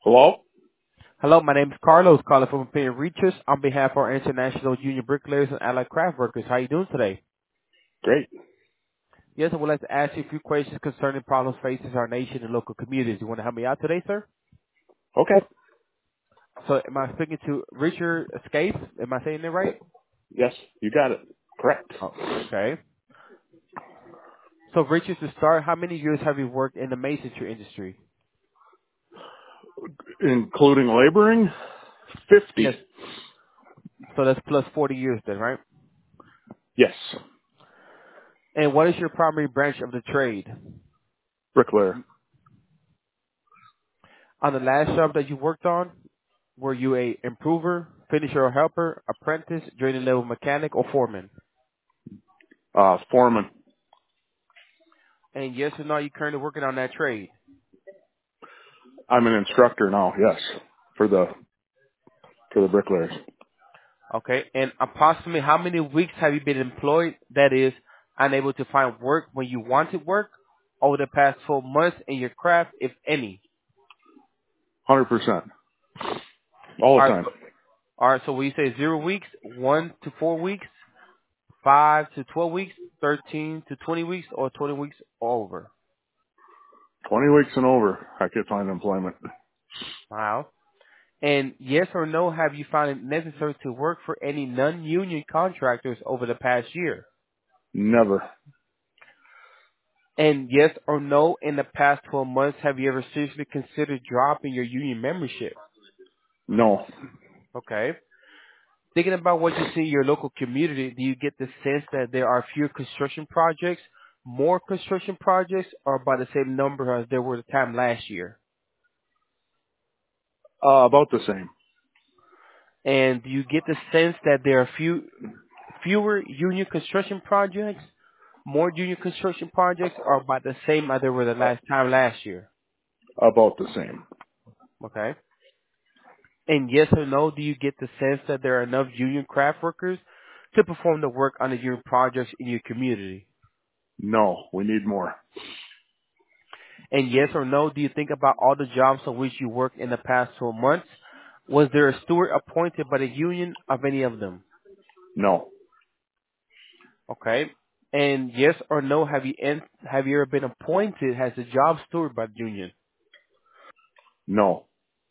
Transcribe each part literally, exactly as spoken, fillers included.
Hello? Hello, my name is Carlos, calling from Opinion Reachers on behalf of our International Union Bricklayers and Allied Craft Workers. How are you doing today? Great. Yes, I would like to ask you a few questions concerning problems facing our nation and local communities. You want to help me out today, sir? Okay. So, am I speaking to Richard Escape? Am I saying it right? Yes, you got it. Correct. Oh, okay. So, Richard, to start, how many years have you worked in the masonry industry? Including laboring? fifty. Yes. So that's plus forty years then, right? Yes. And what is your primary branch of the trade? Bricklayer. On the last job that you worked on, were you a improver, finisher or helper, apprentice, journey level mechanic, or foreman? Uh, foreman. And yes or no, you currently working on that trade? I'm an instructor now, yes. For the, for the bricklayers. Okay. And approximately how many weeks have you been employed, that is, unable to find work when you wanted work, over the past twelve months in your craft, if any? one hundred percent. All All the right. time. So, all right. So we say zero weeks, one to four weeks, five to twelve weeks, thirteen to twenty weeks, or twenty weeks or over. twenty weeks and over, I could find employment. Wow. And yes or no, have you found it necessary to work for any non-union contractors over the past year? Never. And yes or no, in the past twelve months, have you ever seriously considered dropping your union membership? No. Okay. Thinking about what you see in your local community, do you get the sense that there are fewer construction projects, more construction projects, or about the same number as there were the time last year? Uh, about the same. And do you get the sense that there are few, fewer union construction projects, more union construction projects, or about the same as there were the last time last year? About the same. Okay. And yes or no, do you get the sense that there are enough union craft workers to perform the work on the union projects in your community? No, we need more. And yes or no, do you think about all the jobs on which you worked in the past twelve months? Was there a steward appointed by the union of any of them? No. Okay. And yes or no, have you en- have you ever been appointed as a job steward by the union? No.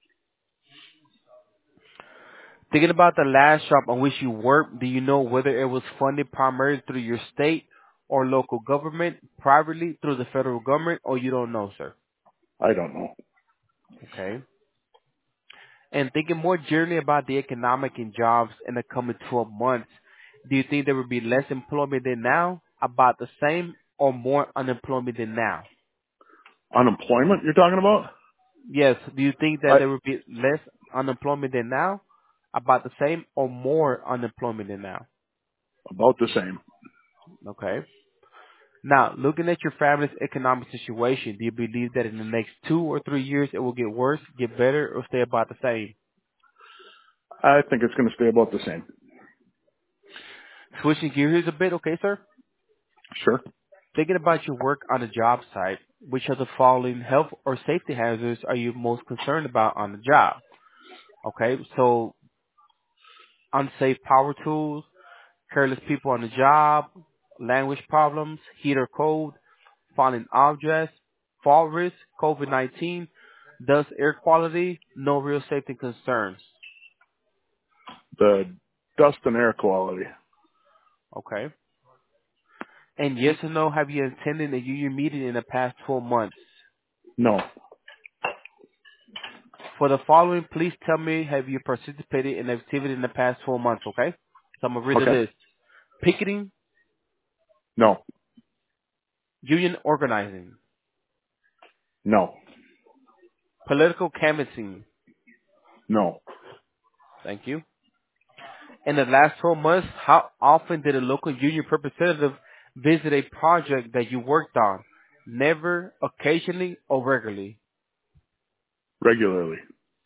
Thinking about the last job on which you worked, do you know whether it was funded primarily through your state or local government, privately through the federal government, or you don't know, sir? I don't know. Okay. And thinking more generally about the economic and jobs in the coming twelve months, do you think there will be less employment than now, about the same, or more unemployment than now? Unemployment you're talking about? Yes. Do you think that I, there will be less unemployment than now, about the same, or more unemployment than now? about the same. Okay. Now, looking at your family's economic situation, do you believe that in the next two or three years it will get worse, get better, or stay about the same? I think it's going to stay about the same. Switching gears a bit, okay, sir? Sure. Thinking about your work on a job site, which of the following health or safety hazards are you most concerned about on the job? Okay, so unsafe power tools, careless people on the job, language problems, heat or cold, falling objects, fall risk, COVID nineteen, dust air quality, no real safety concerns. The dust and air quality. Okay. And yes or no, have you attended a union meeting in the past twelve months? No. For the following, please tell me, have you participated in activity in the past twelve months, okay? So I'm going to read the Okay. list. Picketing, No. union organizing, No. political canvassing. No. Thank you. In the last twelve months, how often did a local union representative visit a project that you worked on? Never, occasionally, or regularly. Regularly.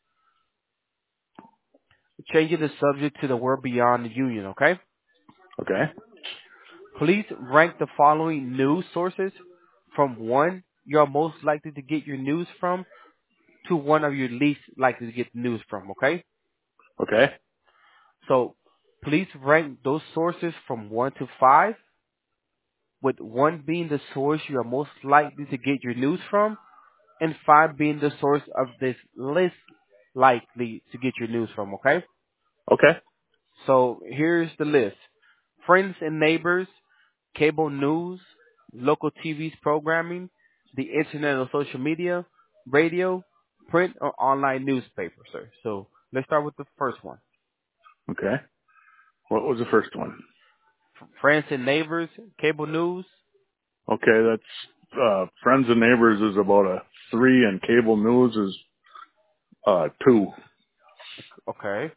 Changing the subject to the word beyond the union, okay? Okay. Please rank the following news sources from one you're most likely to get your news from to one of you least likely to get news from, okay? Okay. So please rank those sources from one to five, with one being the source you are most likely to get your news from, and five being the source of this least likely to get your news from, okay? Okay. So here's the list. Friends and neighbors, cable news, local T V's programming, the internet or social media, radio, print or online newspaper, sir. So let's start with the first one. Okay. What was the first one? Friends and neighbors, cable news. Okay, that's uh friends and neighbors is about a three, and cable news is uh two. Okay.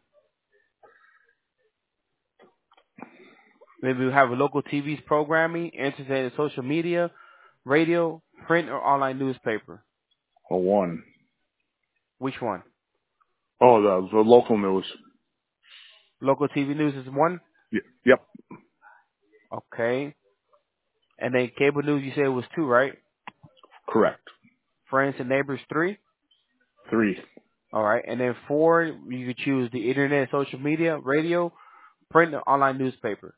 Maybe we have a local T V's programming, internet and social media, radio, print or online newspaper. A one. Which one? Oh, the the local news. Local T V news is one. Y- yep. Okay. And then cable news, you said was two, right? Correct. Friends and neighbors, three. Three. All right. And then four, you could choose the internet, social media, radio, print, or online newspaper.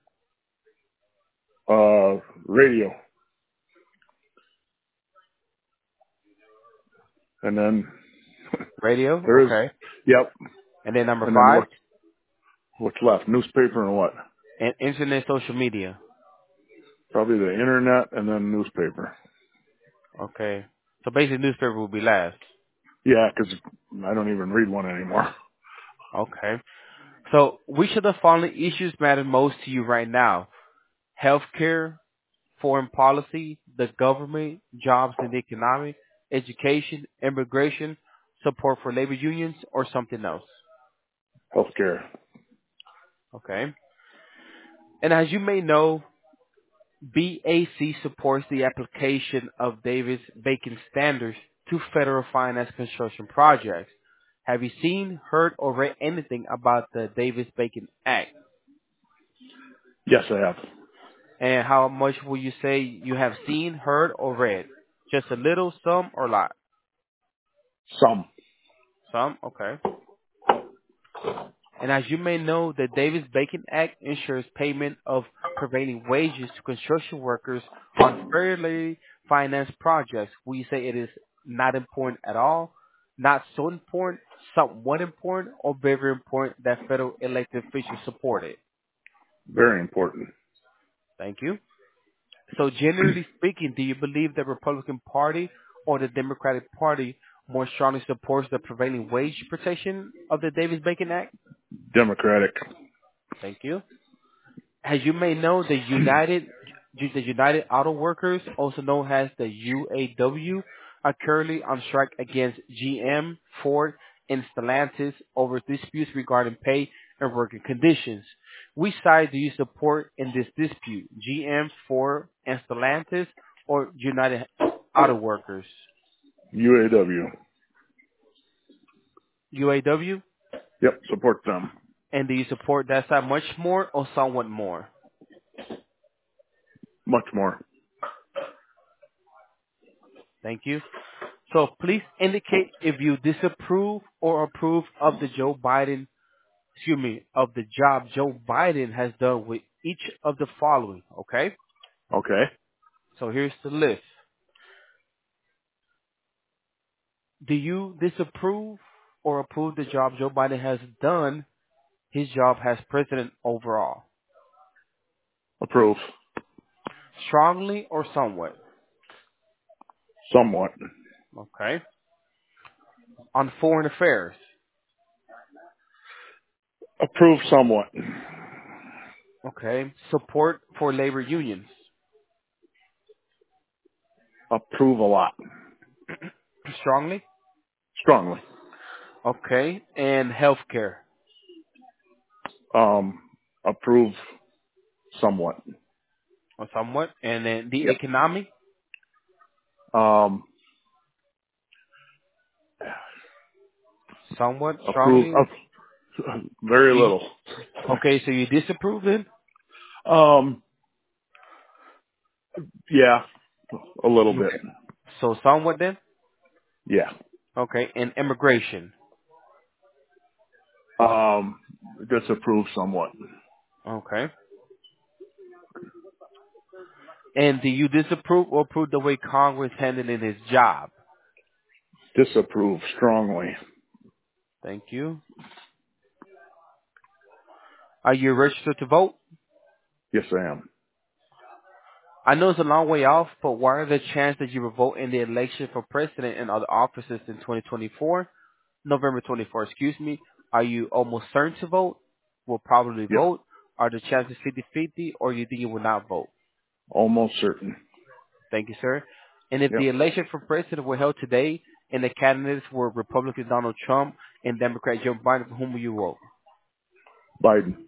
Uh, radio. And then Radio. there is. Okay. Yep. And then number And then five, what? What's left? Newspaper and what? and internet, social media. Probably the internet and then newspaper. Okay. So basically, newspaper will be last. Yeah, 'cause I don't even read one anymore. Okay. So which of the following issues matter most to you right now? Healthcare, foreign policy, the government, jobs and the economy, education, immigration, support for labor unions, or something else? Healthcare. Okay. And as you may know, B A C supports the application of Davis-Bacon standards to federal finance construction projects. Have you seen, heard, or read anything about the Davis-Bacon Act? Yes, I have. And how much will you say you have seen, heard, or read? Just a little, some, or a lot? Some. Some? Okay. And as you may know, the Davis-Bacon Act ensures payment of prevailing wages to construction workers on fairly financed projects. We say it is not important at all, not so important, somewhat important, or very important that federal elected officials support it. Very important. Thank you. So generally speaking, do you believe the Republican Party or the Democratic Party more strongly supports the prevailing wage protection of the Davis-Bacon Act? Democratic. Thank you. As you may know, the United the United Auto Workers, also known as the U A W, are currently on strike against G M, Ford, and Stellantis over disputes regarding pay and working conditions. Which side do you support in this dispute? G M, Ford, and Stellantis, or United Auto Workers? U A W. U A W? Yep, support them. And do you support that side much more or somewhat more? Much more. Thank you. So please indicate if you disapprove or approve of the Joe Biden, excuse me, of the job Joe Biden has done with each of the following, okay? Okay. So here's the list. Do you disapprove or approve the job Joe Biden has done, his job as president overall? Approve. Strongly or somewhat? Somewhat. Okay. On foreign affairs, Approve somewhat. okay. Support for labor unions, Approve a lot. strongly, Strongly. okay. And healthcare, Um, approve somewhat. or somewhat. And then the Yep. economy, Um, somewhat approve strongly. of very You, little. okay, so you disapprove then? Um, yeah, a little bit. Okay. So somewhat then? Yeah. Okay. And immigration. Um, disapprove somewhat. Okay. And do you disapprove or approve the way Congress handling his job? Disapprove strongly. Thank you. Are you registered to vote? Yes, I am. I know it's a long way off, but what are the chances that you will vote in the election for president and other offices in twenty twenty-four? November twenty-fourth, excuse me. Are you almost certain to vote? Will probably Yep. vote? Are the chances fifty-fifty, or you think you will not vote? Almost certain. Thank you, sir. And if the Yep. election for president were held today and the candidates were Republican Donald Trump and Democrat Joe Biden, for whom will you vote? Biden.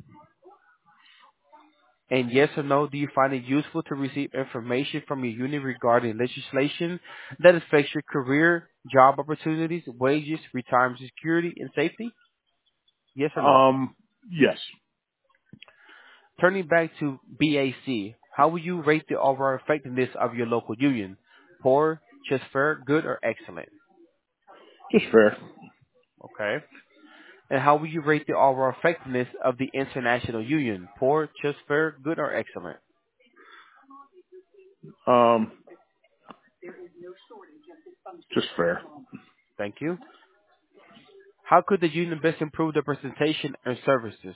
And yes or no, do you find it useful to receive information from your union regarding legislation that affects your career, job opportunities, wages, retirement security, and safety? Yes or no? Um, yes. Turning back to B A C, how will you rate the overall effectiveness of your local union? Poor, just fair, good, or excellent? Just fair. Okay. And how will you rate the overall effectiveness of the international union? Poor, just fair, good, or excellent? Um, just fair. Thank you. How could the union best improve the presentation and services?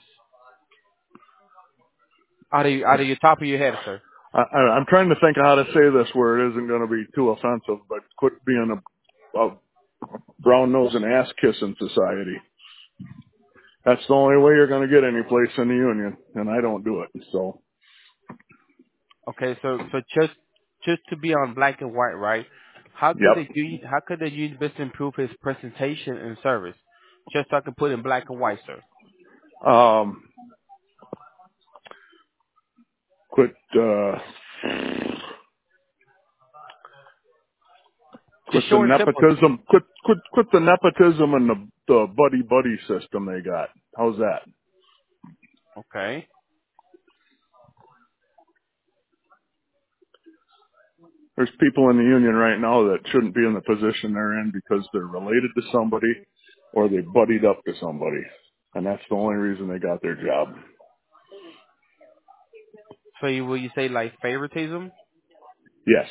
Out of, out of your top of your head, sir. I, I, I'm trying to think of how to say this where it isn't going to be too offensive, but quit being a, a brown nose and ass kissing society. That's the only way you're going to get any place in the union, and I don't do it. So, Okay, so so just just to be on black and white, right? How could the yep. union how could the union best improve his presentation and service? Just so I can put in black and white, sir. Um, quit, uh, quit Just the short and simple. nepotism, quit, quit, quit the nepotism and the, the buddy buddy system they got. How's that? Okay. There's people in the union right now that shouldn't be in the position they're in because they're related to somebody or they buddied up to somebody. And that's the only reason they got their job. So you, will you say like favoritism? Yes.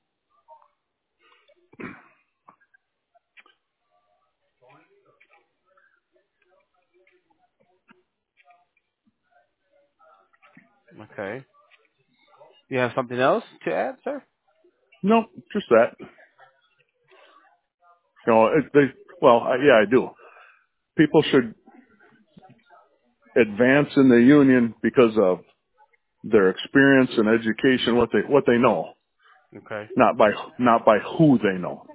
Okay. You have something else to add, sir? No, just that. You know, it, they, well, I, yeah, I do. People should advance in the union because of their experience and education, what they, what they know, Okay. not by, not by who they know.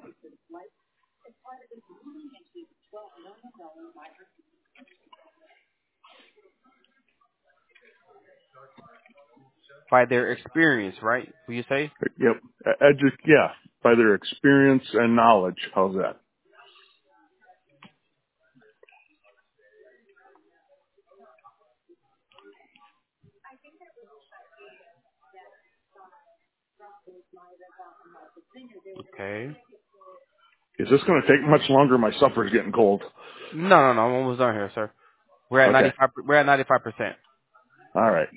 By their experience, right? Will you say? Yep. Edu- yeah, by their experience and knowledge. How's that? Okay. Is this going to take much longer? My supper's getting cold. No, no, no. I'm almost done here, sir. We're at Okay. ninety-five. We're at ninety-five percent. All right.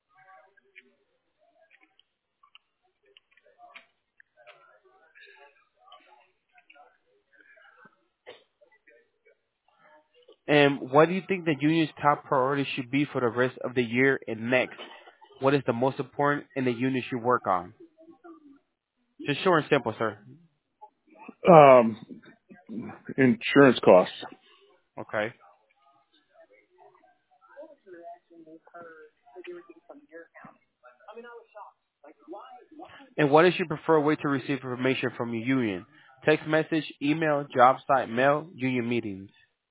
And what do you think the union's top priority should be for the rest of the year and next? What is the most important in the union should work on? Just short and simple, sir. Um, insurance costs. Okay. And what is your preferred way to receive information from your union? Text message, email, job site, mail, union meetings.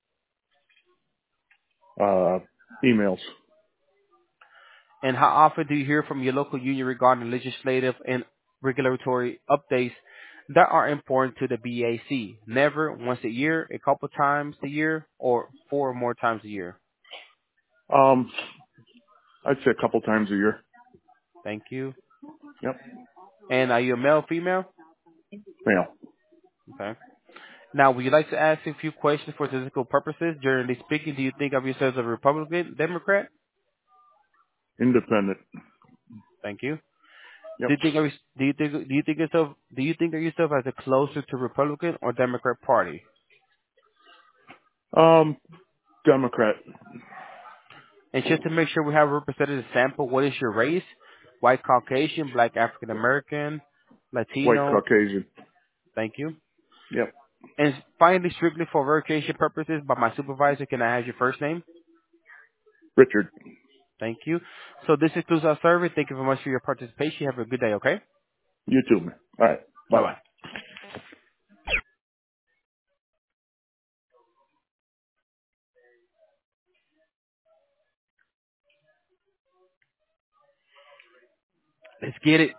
Uh, emails. And how often do you hear from your local union regarding legislative and regulatory updates that are important to the B A C? Never, once a year, a couple times a year, or four or more times a year? Um, I'd say a couple times a year. Thank you. Yep. And are you a male, female? Mail. Okay. Now, would you like to ask a few questions for statistical purposes? Generally speaking, do you think of yourself as a Republican, Democrat? Independent. Thank you. Yep. Do you think of, do you think do you think yourself do you think of yourself as a closer to Republican or Democrat Party? Um, Democrat. And just to make sure we have a representative sample, what is your race? White Caucasian, Black African American, White Latino. Caucasian. Thank you. Yep. And finally, strictly for verification purposes, by my supervisor, can I have your first name? Richard. Thank you. So this concludes our survey. Thank you very much for your participation. Have a good day, okay? You too, man. All right. Bye. Bye-bye. Let's get it.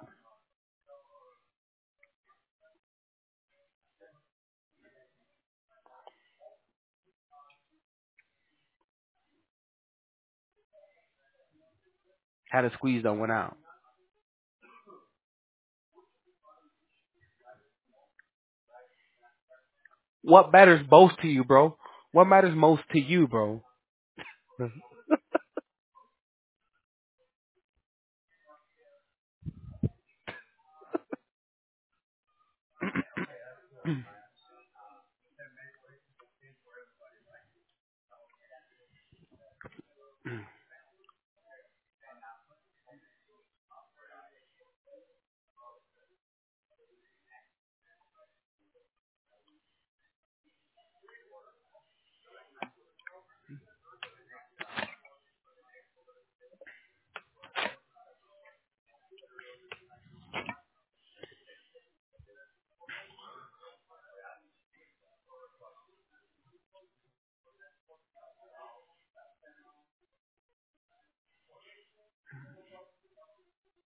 Had to squeeze that one out. What matters most to you, bro? What matters most to you, bro?